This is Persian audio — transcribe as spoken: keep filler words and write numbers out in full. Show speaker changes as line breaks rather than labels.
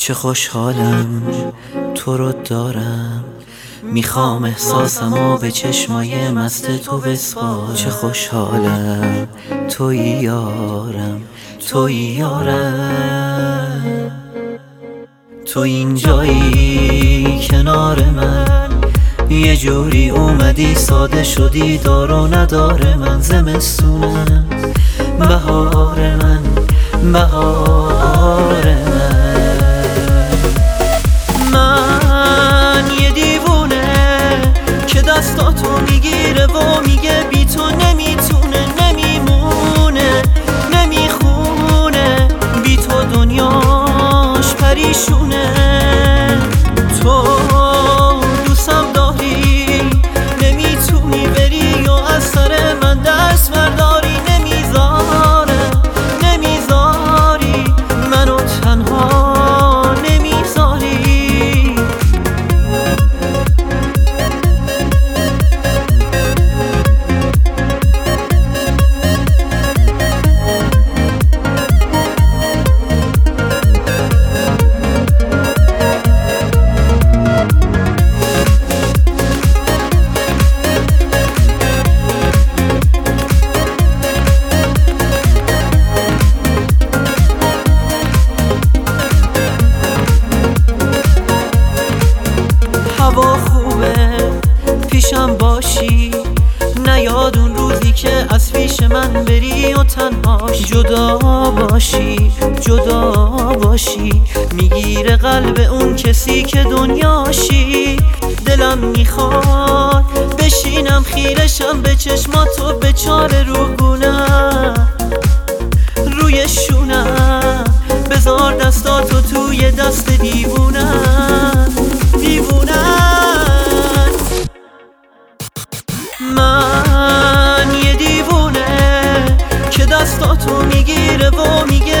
چه خوشحالم تو رو دارم، میخوام احساسمو به چشمای مست تو بسپارم. چه خوشحالم توی یارم، توی یارم، تو اینجایی کنار من، یه جوری اومدی ساده شدی دار و نداره من. زمستونم بهار من، بهار من، من یه دیوونه که دستاتو میگیره و میگه بی تو نمیتونه، نمیمونه، نمیخونه، بی تو دنیاش پریشونه. تو دوستم داری، نمیتونی بری و از سر من دست برداری. نمیذاره، نمیذاری منو تنها، نمیذاری. هوا خوبه پیشم باشی، نیاد اون روزی که از پیش من بری و تنهاش. جدا باشی، جدا باشی، میگیره قلب اون کسی که دنیاشی. دلم میخواد بشینم خیرشم به چشماتو، به چاره روگونم روی شونم، بذار دستاتو توی دست دیوونم، دیوونم. من یه دیوونه که دستاتو میگیره و میگه